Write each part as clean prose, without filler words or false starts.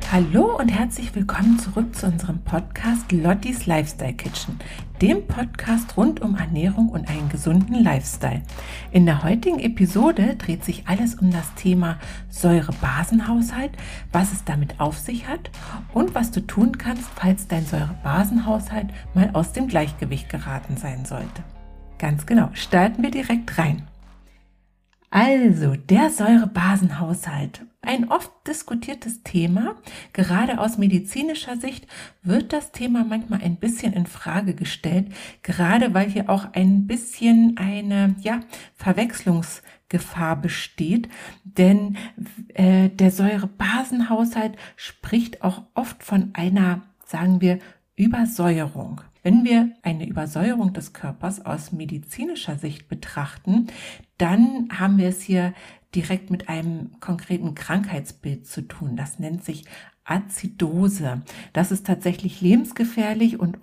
Hallo und herzlich willkommen zurück zu unserem Podcast Lottis Lifestyle Kitchen, dem Podcast rund um Ernährung und einen gesunden Lifestyle. In der heutigen Episode dreht sich alles um das Thema Säurebasenhaushalt, was es damit auf sich hat und was du tun kannst, falls dein Säurebasenhaushalt mal aus dem Gleichgewicht geraten sein sollte. Ganz genau, starten wir direkt rein. Also, der Säurebasenhaushalt. Ein oft diskutiertes Thema. Gerade aus medizinischer Sicht wird das Thema manchmal ein bisschen in Frage gestellt, gerade weil hier auch ein bisschen eine Verwechslungsgefahr besteht, denn der Säurebasenhaushalt spricht auch oft von einer, sagen wir, Übersäuerung. Wenn wir eine Übersäuerung des Körpers aus medizinischer Sicht betrachten, dann haben wir es hier direkt mit einem konkreten Krankheitsbild zu tun. Das nennt sich Azidose. Das ist tatsächlich lebensgefährlich und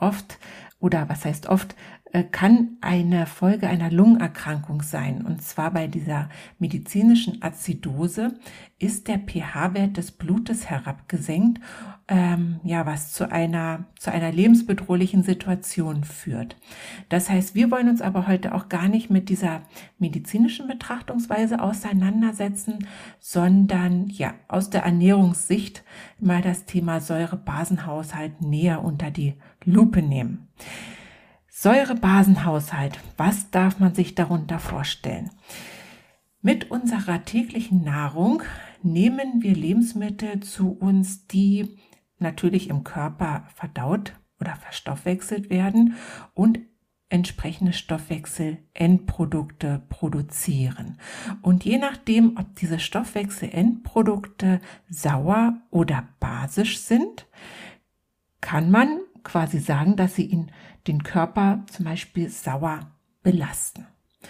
kann eine Folge einer Lungenerkrankung sein. Und zwar bei dieser medizinischen Azidose ist der pH-Wert des Blutes herabgesenkt, was zu einer lebensbedrohlichen Situation führt. Das heißt, wir wollen uns aber heute auch gar nicht mit dieser medizinischen Betrachtungsweise auseinandersetzen, sondern aus der Ernährungssicht mal das Thema Säurebasenhaushalt näher unter die Lupe nehmen. Säurebasenhaushalt, was darf man sich darunter vorstellen? Mit unserer täglichen Nahrung nehmen wir Lebensmittel zu uns, die natürlich im Körper verdaut oder verstoffwechselt werden und entsprechende Stoffwechselendprodukte produzieren. Und je nachdem, ob diese Stoffwechselendprodukte sauer oder basisch sind, kann man quasi sagen, dass sie den Körper zum Beispiel sauer belasten.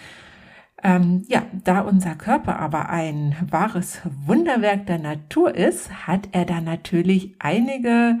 Da unser Körper aber ein wahres Wunderwerk der Natur ist, hat er da natürlich einige,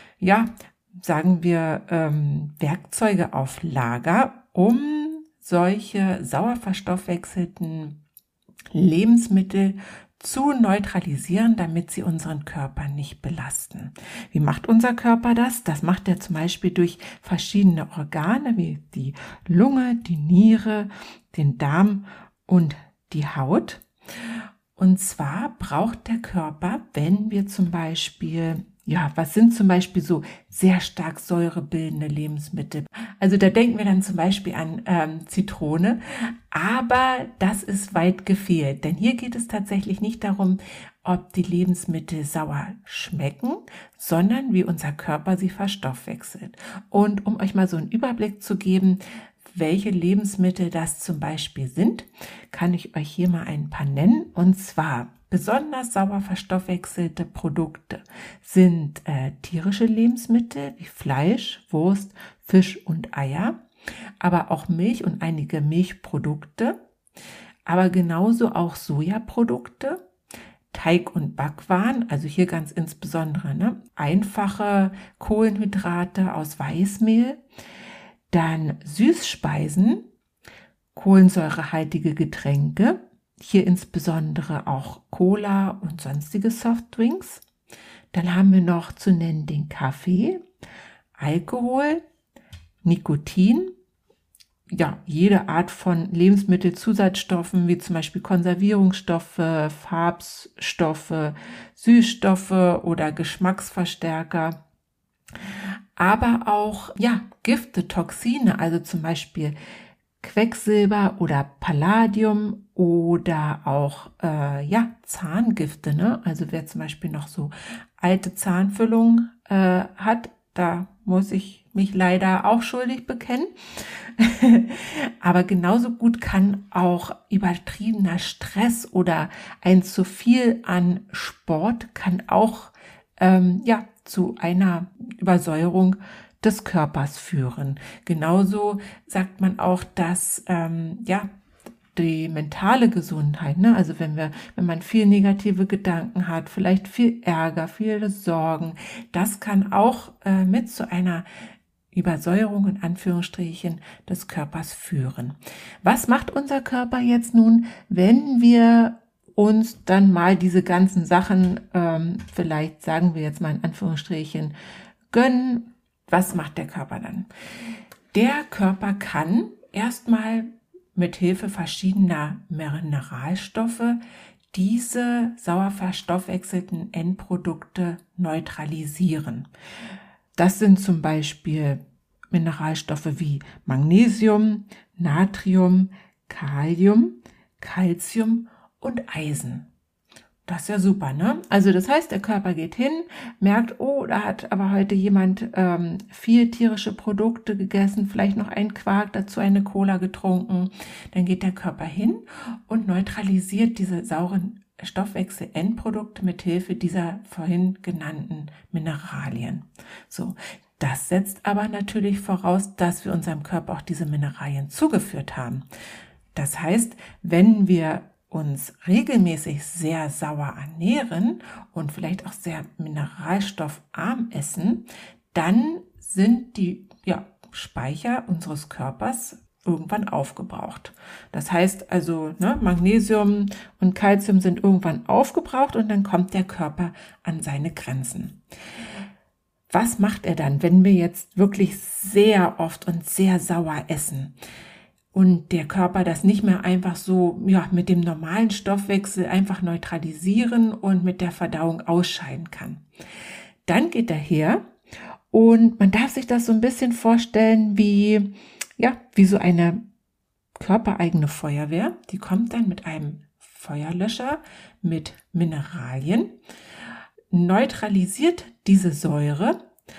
Werkzeuge auf Lager, um solche sauer verstoffwechselten Lebensmittel zu neutralisieren, damit sie unseren Körper nicht belasten. Wie macht unser Körper das? Das macht er zum Beispiel durch verschiedene Organe wie die Lunge, die Niere, den Darm und die Haut. Und zwar braucht der Körper, wenn wir zum Beispiel, was sind zum Beispiel so sehr stark säurebildende Lebensmittel? Also da denken wir dann zum Beispiel an Zitrone, aber das ist weit gefehlt, denn hier geht es tatsächlich nicht darum, ob die Lebensmittel sauer schmecken, sondern wie unser Körper sie verstoffwechselt. Und um euch mal so einen Überblick zu geben, welche Lebensmittel das zum Beispiel sind, kann ich euch hier mal ein paar nennen. Und zwar besonders sauer verstoffwechselte Produkte sind tierische Lebensmittel wie Fleisch, Wurst, Fisch und Eier, aber auch Milch und einige Milchprodukte, aber genauso auch Sojaprodukte, Teig- und Backwaren, also hier ganz insbesondere einfache Kohlenhydrate aus Weißmehl, dann Süßspeisen, kohlensäurehaltige Getränke, hier insbesondere auch Cola und sonstige Softdrinks. Dann haben wir noch zu nennen den Kaffee, Alkohol, Nikotin, jede Art von Lebensmittelzusatzstoffen, wie zum Beispiel Konservierungsstoffe, Farbstoffe, Süßstoffe oder Geschmacksverstärker. Aber auch Gifte, Toxine, also zum Beispiel Quecksilber oder Palladium oder auch Zahngifte. Also wer zum Beispiel noch so alte Zahnfüllungen hat, da muss ich mich leider auch schuldig bekennen. Aber genauso gut kann auch übertriebener Stress oder ein zu viel an Sport kann auch zu einer Übersäuerung des Körpers führen. Genauso sagt man auch, dass die mentale Gesundheit, also wenn man viel negative Gedanken hat, vielleicht viel Ärger, viele Sorgen, das kann auch mit zu einer Übersäuerung in Anführungsstrichen des Körpers führen. Was macht unser Körper jetzt nun, wenn wir uns dann mal diese ganzen Sachen, vielleicht sagen wir jetzt mal in Anführungsstrichen, gönnen. Was macht der Körper dann? Der Körper kann erstmal mit Hilfe verschiedener Mineralstoffe diese sauer verstoffwechselten Endprodukte neutralisieren. Das sind zum Beispiel Mineralstoffe wie Magnesium, Natrium, Kalium, Calcium und Eisen. Das ist ja super, ne? Also das heißt, der Körper geht hin, merkt, oh, da hat aber heute jemand viel tierische Produkte gegessen, vielleicht noch einen Quark, dazu eine Cola getrunken. Dann geht der Körper hin und neutralisiert diese sauren Stoffwechsel-Endprodukte mit Hilfe dieser vorhin genannten Mineralien. So, das setzt aber natürlich voraus, dass wir unserem Körper auch diese Mineralien zugeführt haben. Das heißt, wenn wir uns regelmäßig sehr sauer ernähren und vielleicht auch sehr mineralstoffarm essen, dann sind die Speicher unseres Körpers irgendwann aufgebraucht. Das heißt also, Magnesium und Calcium sind irgendwann aufgebraucht und dann kommt der Körper an seine Grenzen. Was macht er dann, wenn wir jetzt wirklich sehr oft und sehr sauer essen? Und der Körper das nicht mehr einfach so mit dem normalen Stoffwechsel einfach neutralisieren und mit der Verdauung ausscheiden kann. Dann geht er her und man darf sich das so ein bisschen vorstellen wie so eine körpereigene Feuerwehr. Die kommt dann mit einem Feuerlöscher mit Mineralien, neutralisiert diese Säure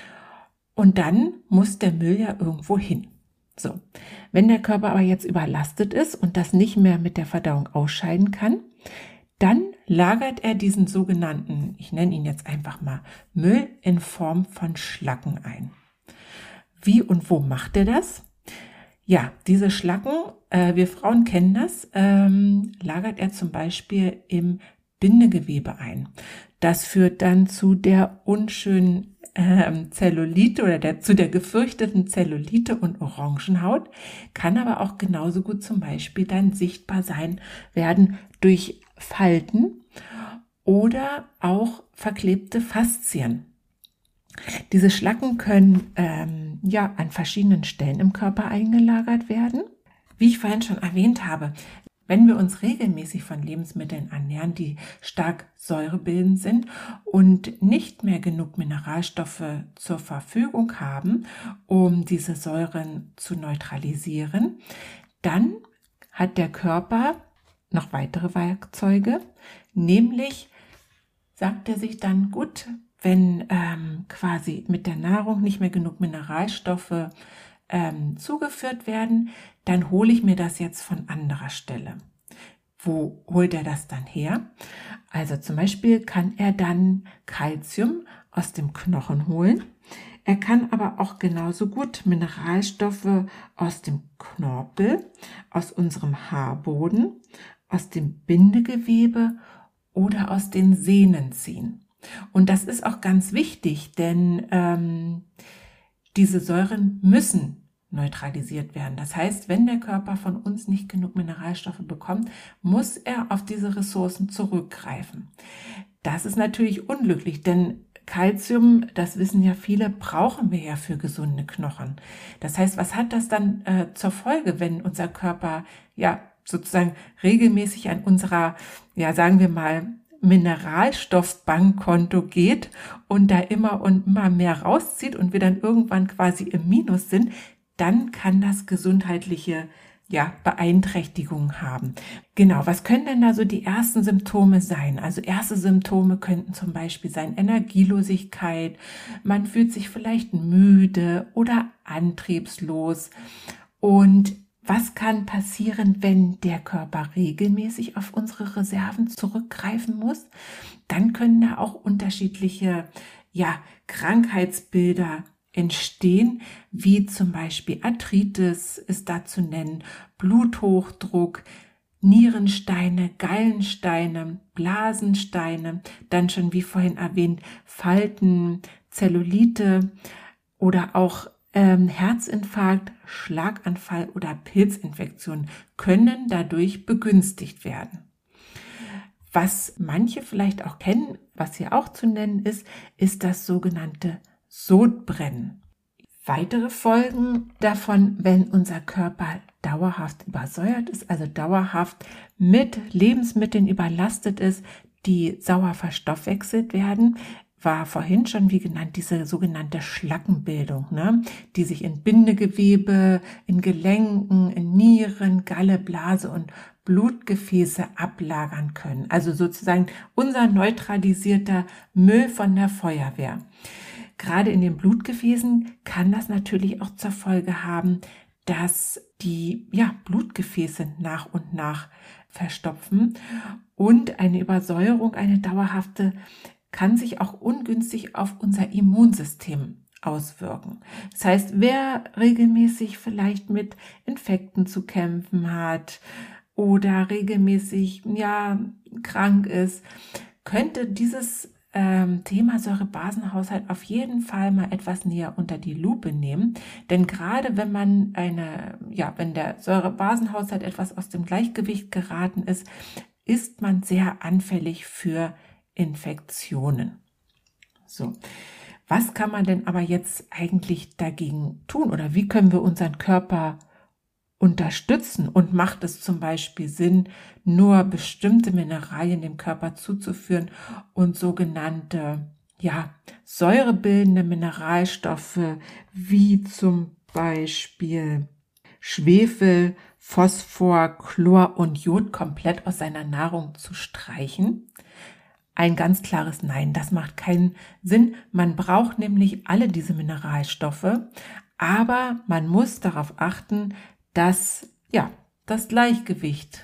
und dann muss der Müll ja irgendwo hin. So, wenn der Körper aber jetzt überlastet ist und das nicht mehr mit der Verdauung ausscheiden kann, dann lagert er diesen sogenannten, ich nenne ihn jetzt einfach mal Müll in Form von Schlacken ein. Wie und wo macht er das? Ja, diese Schlacken, wir Frauen kennen das, lagert er zum Beispiel im Bindegewebe ein. Das führt dann zu der unschönen Zellulite oder zu der gefürchteten Zellulite und Orangenhaut, kann aber auch genauso gut zum Beispiel dann sichtbar werden durch Falten oder auch verklebte Faszien. Diese Schlacken können an verschiedenen Stellen im Körper eingelagert werden. Wie ich vorhin schon erwähnt habe, wenn wir uns regelmäßig von Lebensmitteln ernähren, die stark säurebildend sind und nicht mehr genug Mineralstoffe zur Verfügung haben, um diese Säuren zu neutralisieren, dann hat der Körper noch weitere Werkzeuge, nämlich sagt er sich dann, gut, wenn quasi mit der Nahrung nicht mehr genug Mineralstoffe zugeführt werden, dann hole ich mir das jetzt von anderer Stelle. Wo holt er das dann her? Also zum Beispiel kann er dann Calcium aus dem Knochen holen. Er kann aber auch genauso gut Mineralstoffe aus dem Knorpel, aus unserem Haarboden, aus dem Bindegewebe oder aus den Sehnen ziehen. Und das ist auch ganz wichtig, denn diese Säuren müssen neutralisiert werden. Das heißt, wenn der Körper von uns nicht genug Mineralstoffe bekommt, muss er auf diese Ressourcen zurückgreifen. Das ist natürlich unglücklich, denn Calcium, das wissen ja viele, brauchen wir ja für gesunde Knochen. Das heißt, was hat das dann zur Folge, wenn unser Körper sozusagen regelmäßig an unserer, sagen wir mal, Mineralstoffbankkonto geht und da immer und immer mehr rauszieht und wir dann irgendwann quasi im Minus sind, dann kann das gesundheitliche Beeinträchtigungen haben. Genau, was können denn da so die ersten Symptome sein? Also erste Symptome könnten zum Beispiel sein Energielosigkeit, man fühlt sich vielleicht müde oder antriebslos. Und was kann passieren, wenn der Körper regelmäßig auf unsere Reserven zurückgreifen muss? Dann können da auch unterschiedliche Krankheitsbilder entstehen, wie zum Beispiel Arthritis ist da zu nennen, Bluthochdruck, Nierensteine, Gallensteine, Blasensteine, dann schon wie vorhin erwähnt Falten, Zellulite oder auch Herzinfarkt, Schlaganfall oder Pilzinfektion können dadurch begünstigt werden. Was manche vielleicht auch kennen, was hier auch zu nennen ist das sogenannte Sodbrennen. Weitere Folgen davon, wenn unser Körper dauerhaft übersäuert ist, also dauerhaft mit Lebensmitteln überlastet ist, die sauer verstoffwechselt werden, war vorhin schon wie genannt diese sogenannte Schlackenbildung, die sich in Bindegewebe, in Gelenken, in Nieren, Galle, Blase und Blutgefäße ablagern können. Also sozusagen unser neutralisierter Müll von der Feuerwehr. Gerade in den Blutgefäßen kann das natürlich auch zur Folge haben, dass die Blutgefäße nach und nach verstopfen und eine Übersäuerung, eine dauerhafte, kann sich auch ungünstig auf unser Immunsystem auswirken. Das heißt, wer regelmäßig vielleicht mit Infekten zu kämpfen hat oder regelmäßig krank ist, könnte dieses Thema Säurebasenhaushalt auf jeden Fall mal etwas näher unter die Lupe nehmen, denn gerade wenn man wenn der Säurebasenhaushalt etwas aus dem Gleichgewicht geraten ist, ist man sehr anfällig für Infektionen. So, was kann man denn aber jetzt eigentlich dagegen tun oder wie können wir unseren Körper unterstützen und macht es zum Beispiel Sinn, nur bestimmte Mineralien dem Körper zuzuführen und sogenannte säurebildende Mineralstoffe wie zum Beispiel Schwefel, Phosphor, Chlor und Jod komplett aus seiner Nahrung zu streichen? Ein ganz klares Nein, das macht keinen Sinn. Man braucht nämlich alle diese Mineralstoffe, aber man muss darauf achten, dass das Gleichgewicht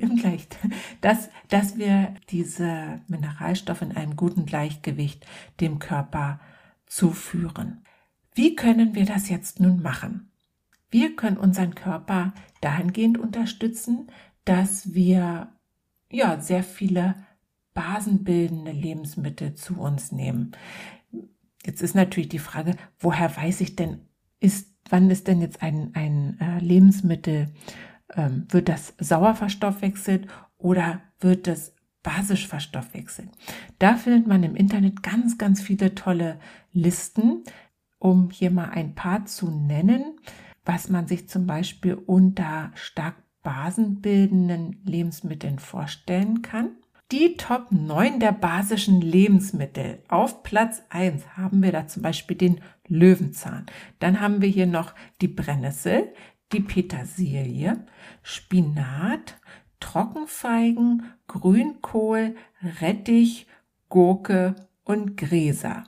dass wir diese Mineralstoffe in einem guten Gleichgewicht dem Körper zuführen. Wie können wir das jetzt nun machen? Wir können unseren Körper dahingehend unterstützen, dass wir sehr viele basenbildende Lebensmittel zu uns nehmen. Jetzt ist natürlich die Frage, woher weiß ich denn, wann ist denn jetzt ein Lebensmittel, wird das sauer verstoffwechselt oder wird das basisch verstoffwechselt? Da findet man im Internet ganz, ganz viele tolle Listen, um hier mal ein paar zu nennen, was man sich zum Beispiel unter stark basenbildenden Lebensmitteln vorstellen kann. Die Top 9 der basischen Lebensmittel. Auf Platz 1 haben wir da zum Beispiel den Löwenzahn. Dann haben wir hier noch die Brennnessel, die Petersilie, Spinat, Trockenfeigen, Grünkohl, Rettich, Gurke und Gräser.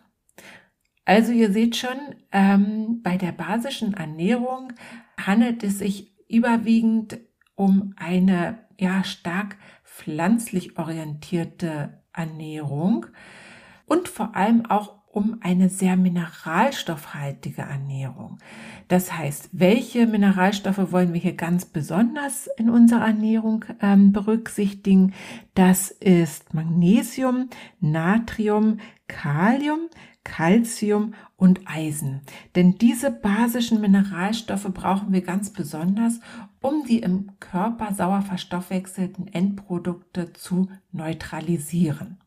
Also ihr seht schon, bei der basischen Ernährung handelt es sich überwiegend um eine stark pflanzlich orientierte Ernährung und vor allem auch um eine sehr mineralstoffhaltige Ernährung. Das heißt, welche Mineralstoffe wollen wir hier ganz besonders in unserer Ernährung berücksichtigen? Das ist Magnesium, Natrium, Kalium, Calcium und Eisen. Denn diese basischen Mineralstoffe brauchen wir ganz besonders, um die im Körper sauer verstoffwechselten Endprodukte zu neutralisieren.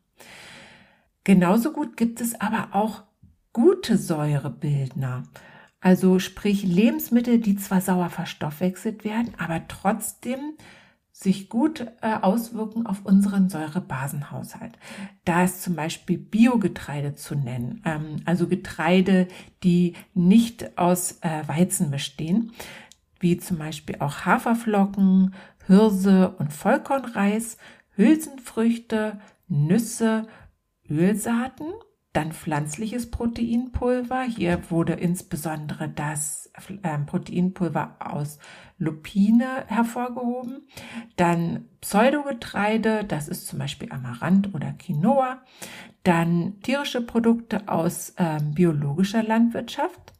Genauso gut gibt es aber auch gute Säurebildner, also sprich Lebensmittel, die zwar sauer verstoffwechselt werden, aber trotzdem sich gut auswirken auf unseren Säurebasenhaushalt. Da ist zum Beispiel Biogetreide zu nennen, also Getreide, die nicht aus Weizen bestehen, wie zum Beispiel auch Haferflocken, Hirse und Vollkornreis, Hülsenfrüchte, Nüsse, Ölsaaten, dann pflanzliches Proteinpulver. Hier wurde insbesondere das Proteinpulver aus Lupine hervorgehoben. Dann Pseudogetreide, das ist zum Beispiel Amaranth oder Quinoa. Dann tierische Produkte aus biologischer Landwirtschaft.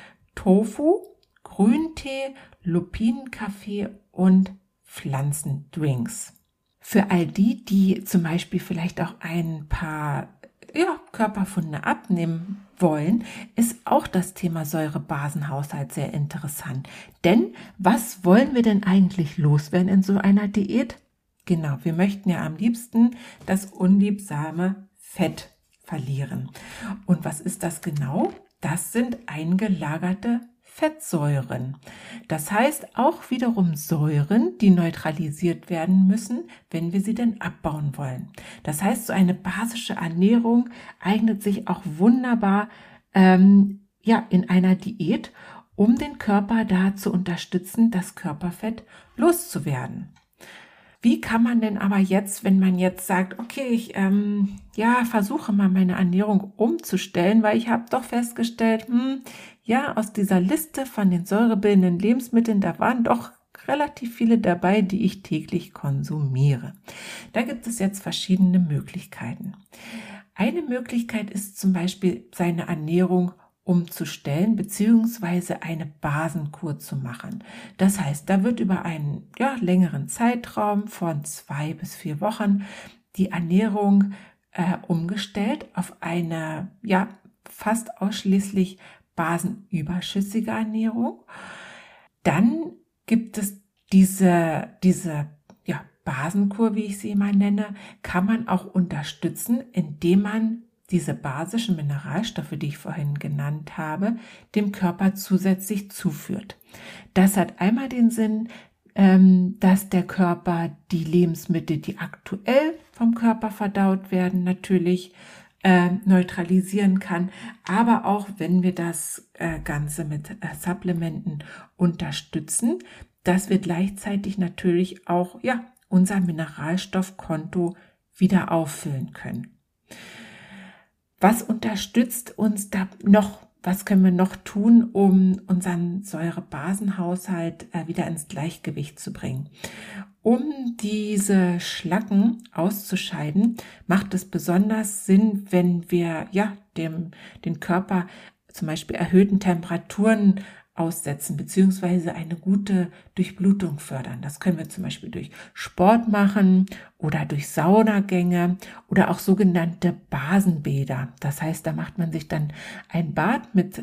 Tofu, Grüntee, Lupinenkaffee und Pflanzendrinks. Für all die zum Beispiel vielleicht auch ein paar Körperfunde abnehmen wollen, ist auch das Thema Säurebasenhaushalt sehr interessant. Denn was wollen wir denn eigentlich loswerden in so einer Diät? Genau, wir möchten ja am liebsten das unliebsame Fett verlieren. Und was ist das genau? Das sind eingelagerte Fettsäuren. Das heißt auch wiederum Säuren, die neutralisiert werden müssen, wenn wir sie denn abbauen wollen. Das heißt, so eine basische Ernährung eignet sich auch wunderbar in einer Diät, um den Körper da zu unterstützen, das Körperfett loszuwerden. Wie kann man denn aber jetzt, wenn man jetzt sagt, okay, ich versuche mal meine Ernährung umzustellen, weil ich habe doch festgestellt, aus dieser Liste von den säurebildenden Lebensmitteln, da waren doch relativ viele dabei, die ich täglich konsumiere. Da gibt es jetzt verschiedene Möglichkeiten. Eine Möglichkeit ist zum Beispiel, seine Ernährung umzustellen beziehungsweise eine Basenkur zu machen. Das heißt, da wird über einen längeren Zeitraum von 2 bis 4 Wochen die Ernährung umgestellt auf eine fast ausschließlich basenüberschüssige Ernährung. Dann gibt es diese Basenkur, wie ich sie immer nenne, kann man auch unterstützen, indem man diese basischen Mineralstoffe, die ich vorhin genannt habe, dem Körper zusätzlich zuführt. Das hat einmal den Sinn, dass der Körper die Lebensmittel, die aktuell vom Körper verdaut werden, natürlich neutralisieren kann, aber auch wenn wir das Ganze mit Supplementen unterstützen, dass wir gleichzeitig natürlich auch unser Mineralstoffkonto wieder auffüllen können. Was unterstützt uns da noch? Was können wir noch tun, um unseren Säurebasenhaushalt wieder ins Gleichgewicht zu bringen? Um diese Schlacken auszuscheiden, macht es besonders Sinn, wenn wir den Körper zum Beispiel erhöhten Temperaturen aussetzen beziehungsweise eine gute Durchblutung fördern. Das können wir zum Beispiel durch Sport machen oder durch Saunagänge oder auch sogenannte Basenbäder. Das heißt, da macht man sich dann ein Bad mit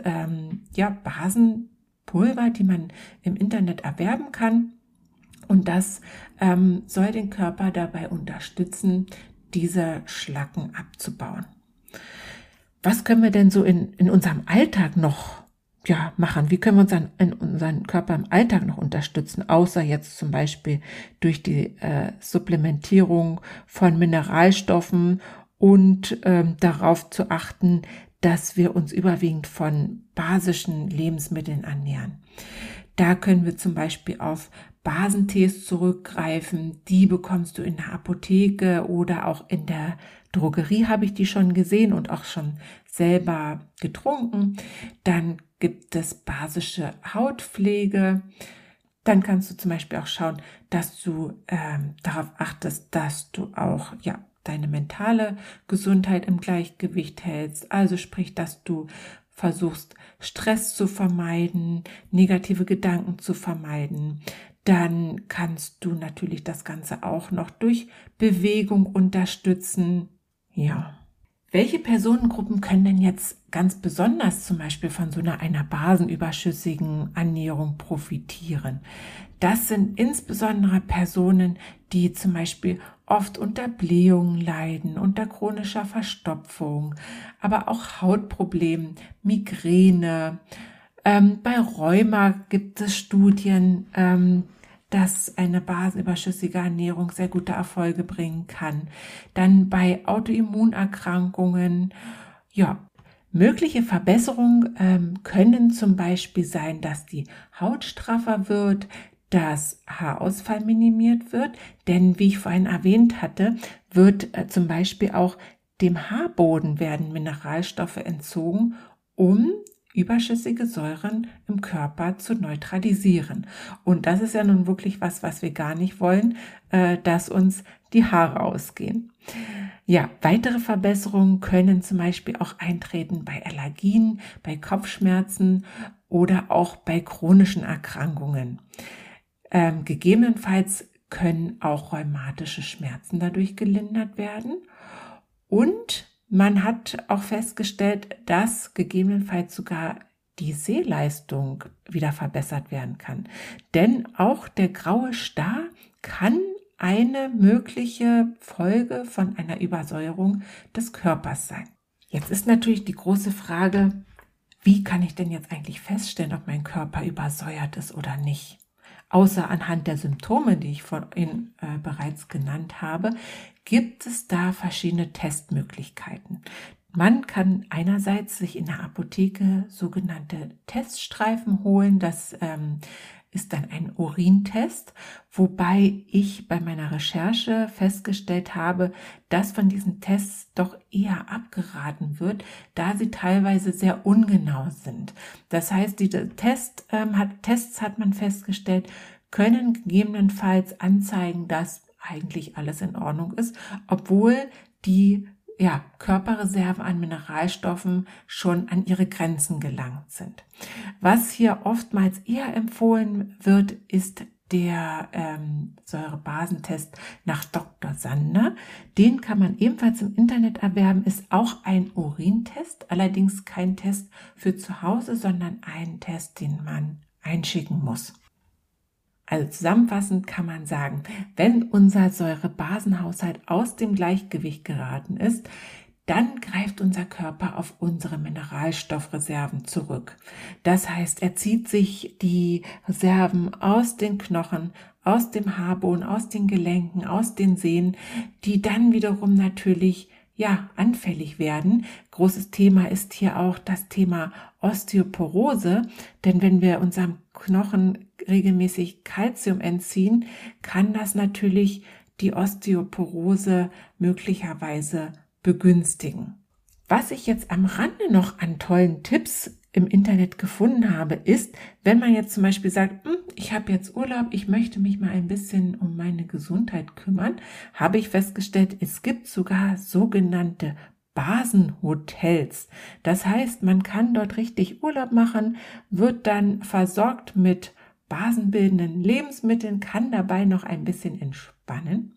Basenpulver, die man im Internet erwerben kann. Und das soll den Körper dabei unterstützen, diese Schlacken abzubauen. Was können wir denn so in unserem Alltag noch machen? Wie können wir unseren Körper im Alltag noch unterstützen, außer jetzt zum Beispiel durch die Supplementierung von Mineralstoffen und darauf zu achten, dass wir uns überwiegend von basischen Lebensmitteln ernähren. Da können wir zum Beispiel auf Basentees zurückgreifen. Die bekommst du in der Apotheke oder auch in der Drogerie, habe ich die schon gesehen und auch schon selber getrunken. Dann gibt es basische Hautpflege. Dann kannst du zum Beispiel auch schauen, dass du darauf achtest, dass du auch deine mentale Gesundheit im Gleichgewicht hältst. Also sprich, dass du versuchst, Stress zu vermeiden, negative Gedanken zu vermeiden. Dann kannst du natürlich das Ganze auch noch durch Bewegung unterstützen. Ja. Welche Personengruppen können denn jetzt ganz besonders zum Beispiel von so einer basenüberschüssigen Ernährung profitieren? Das sind insbesondere Personen, die zum Beispiel oft unter Blähungen leiden, unter chronischer Verstopfung, aber auch Hautproblemen, Migräne. Bei Rheuma gibt es Studien, dass eine basenüberschüssige Ernährung sehr gute Erfolge bringen kann. Dann bei Autoimmunerkrankungen, mögliche Verbesserungen können zum Beispiel sein, dass die Haut straffer wird, dass Haarausfall minimiert wird, denn wie ich vorhin erwähnt hatte, wird zum Beispiel auch dem Haarboden werden Mineralstoffe entzogen, um überschüssige Säuren im Körper zu neutralisieren. Und das ist ja nun wirklich was wir gar nicht wollen, dass uns die Haare ausgehen. Ja, weitere Verbesserungen können zum Beispiel auch eintreten bei Allergien, bei Kopfschmerzen oder auch bei chronischen Erkrankungen. Gegebenenfalls können auch rheumatische Schmerzen dadurch gelindert werden. Und man hat auch festgestellt, dass gegebenenfalls sogar die Sehleistung wieder verbessert werden kann. Denn auch der graue Star kann eine mögliche Folge von einer Übersäuerung des Körpers sein. Jetzt ist natürlich die große Frage, wie kann ich denn jetzt eigentlich feststellen, ob mein Körper übersäuert ist oder nicht? Außer anhand der Symptome, die ich vorhin bereits genannt habe, gibt es da verschiedene Testmöglichkeiten. Man kann einerseits sich in der Apotheke sogenannte Teststreifen holen. Das ist dann ein Urintest, wobei ich bei meiner Recherche festgestellt habe, dass von diesen Tests doch eher abgeraten wird, da sie teilweise sehr ungenau sind. Das heißt, diese Tests hat man festgestellt, können gegebenenfalls anzeigen, dass eigentlich alles in Ordnung ist, obwohl die Körperreserven an Mineralstoffen schon an ihre Grenzen gelangt sind. Was hier oftmals eher empfohlen wird, ist der Säurebasentest nach Dr. Sander. Den kann man ebenfalls im Internet erwerben, ist auch ein Urintest, allerdings kein Test für zu Hause, sondern ein Test, den man einschicken muss. Also zusammenfassend kann man sagen, wenn unser Säurebasenhaushalt aus dem Gleichgewicht geraten ist, dann greift unser Körper auf unsere Mineralstoffreserven zurück. Das heißt, er zieht sich die Reserven aus den Knochen, aus dem Haarboden, aus den Gelenken, aus den Sehnen, die dann wiederum natürlich anfällig werden. Großes Thema ist hier auch das Thema Osteoporose, denn wenn wir unserem Knochen regelmäßig Kalzium entziehen, kann das natürlich die Osteoporose möglicherweise begünstigen. Was ich jetzt am Rande noch an tollen Tipps im Internet gefunden habe, ist, wenn man jetzt zum Beispiel sagt, ich habe jetzt Urlaub, ich möchte mich mal ein bisschen um meine Gesundheit kümmern, habe ich festgestellt, es gibt sogar sogenannte Basenhotels. Das heißt, man kann dort richtig Urlaub machen, wird dann versorgt mit basenbildenden Lebensmitteln, kann dabei noch ein bisschen entspannen.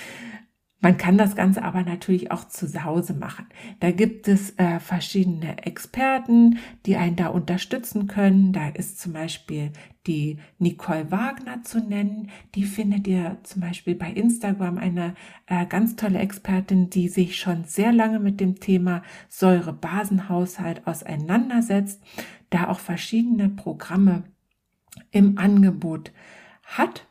Man kann das Ganze aber natürlich auch zu Hause machen. Da gibt es verschiedene Experten, die einen da unterstützen können. Da ist zum Beispiel die Nicole Wagner zu nennen. Die findet ihr zum Beispiel bei Instagram, eine ganz tolle Expertin, die sich schon sehr lange mit dem Thema Säurebasenhaushalt auseinandersetzt, da auch verschiedene Programme im Angebot hat.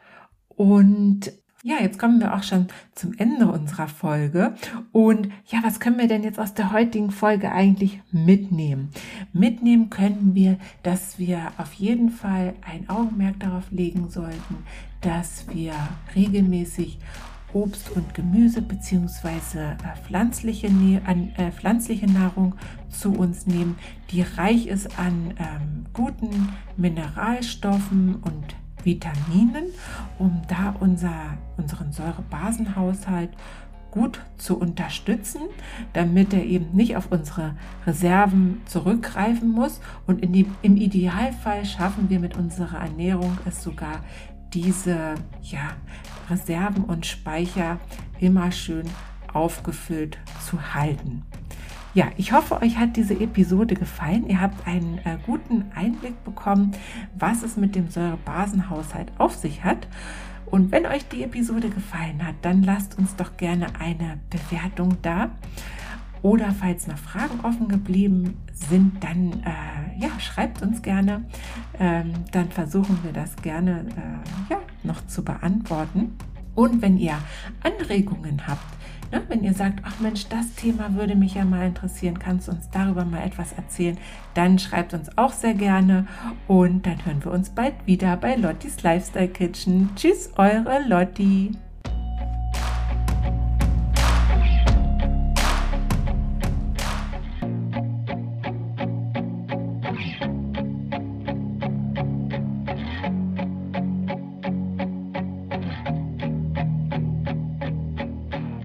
Und jetzt kommen wir auch schon zum Ende unserer Folge. Und was können wir denn jetzt aus der heutigen Folge eigentlich mitnehmen? Mitnehmen können wir, dass wir auf jeden Fall ein Augenmerk darauf legen sollten, dass wir regelmäßig Obst und Gemüse bzw. pflanzliche Nahrung zu uns nehmen, die reich ist an guten Mineralstoffen und Vitaminen, um da unseren Säurebasenhaushalt gut zu unterstützen, damit er eben nicht auf unsere Reserven zurückgreifen muss. Und im Idealfall schaffen wir mit unserer Ernährung es sogar, diese Reserven und Speicher immer schön aufgefüllt zu halten. Ja, ich hoffe, euch hat diese Episode gefallen. Ihr habt einen guten Einblick bekommen, was es mit dem Säurebasenhaushalt auf sich hat. Und wenn euch die Episode gefallen hat, dann lasst uns doch gerne eine Bewertung da. Oder falls noch Fragen offen geblieben sind, dann schreibt uns gerne. Dann versuchen wir das gerne noch zu beantworten. Und wenn ihr Anregungen habt, wenn ihr sagt, ach Mensch, das Thema würde mich ja mal interessieren, kannst du uns darüber mal etwas erzählen, dann schreibt uns auch sehr gerne und dann hören wir uns bald wieder bei Lottis Lifestyle Kitchen. Tschüss, eure Lotti.